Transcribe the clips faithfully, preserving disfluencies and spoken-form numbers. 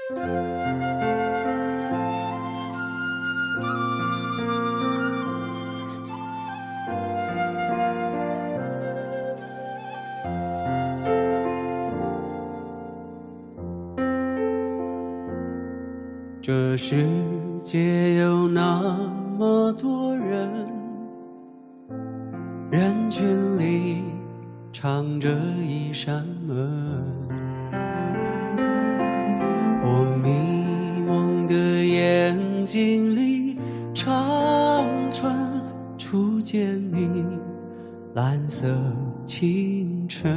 这世界有那么多人，人群里藏着一扇门，我迷蒙的眼睛里长存初见你蓝色清晨。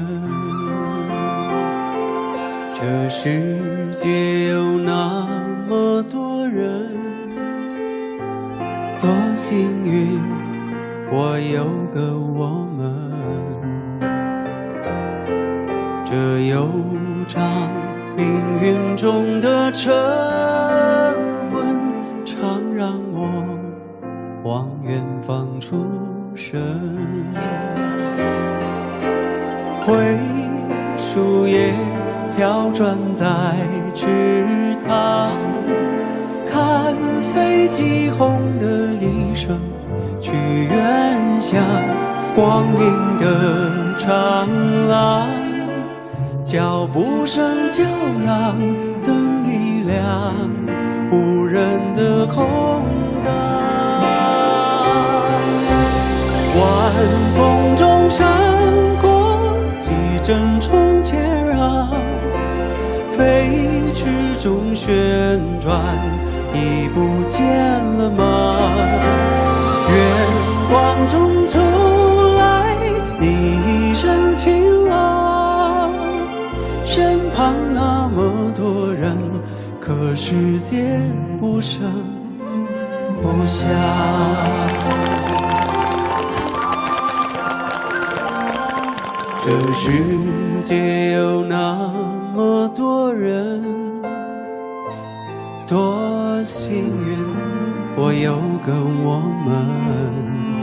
这世界有那么多人，多幸运我有个我们。这悠长命运中的晨昏，常让我往远方出神。灰树叶飘转在池塘，看飞机轰的一声去远乡，光阴的长廊，脚步声叫嚷，灯一亮，无人的空荡。晚风中闪过几阵从前啊，飞驰中旋转，已不见了吗？月光中走来你一身晴朗，身旁那么多人，可世界不声不响。这世界有那么多人，多幸运我有个我们。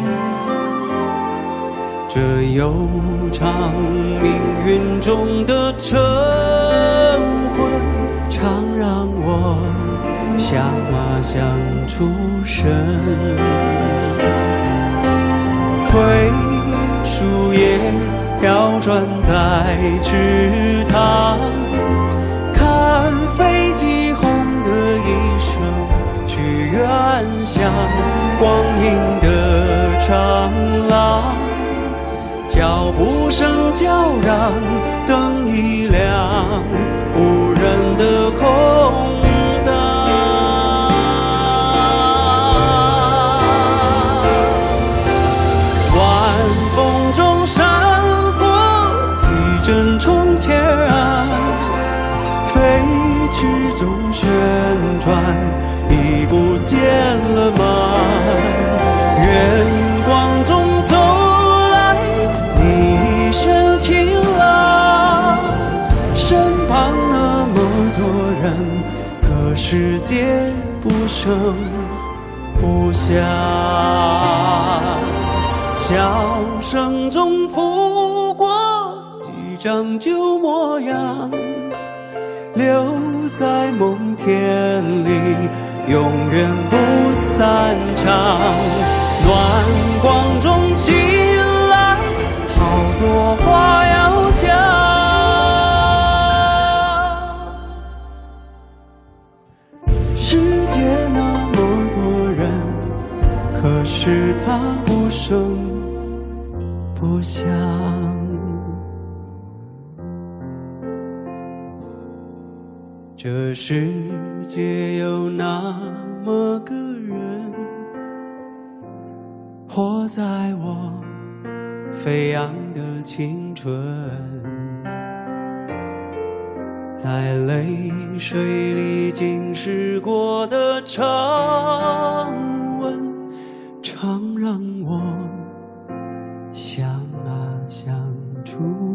这悠长命运中的晨昏，常让我想啊想出神。灰树叶飘转在池塘，看飞机轰的一声去远乡，光阴的长廊，脚步声叫嚷，灯一亮，无人的空荡。晚风中闪过几阵从前啊，飞驰中旋转，已不见了吗？月光中走来你一身晴朗，身旁那么多人，可世界不声不响。笑声中拂过几张旧模样，留在梦田里，永远不散场。暖光中醒来，好多话要讲。世界那么多人，可是他不声不响。这世界有那么个人，活在我飞扬的青春，在泪水里浸湿过的长吻，常让我想啊想出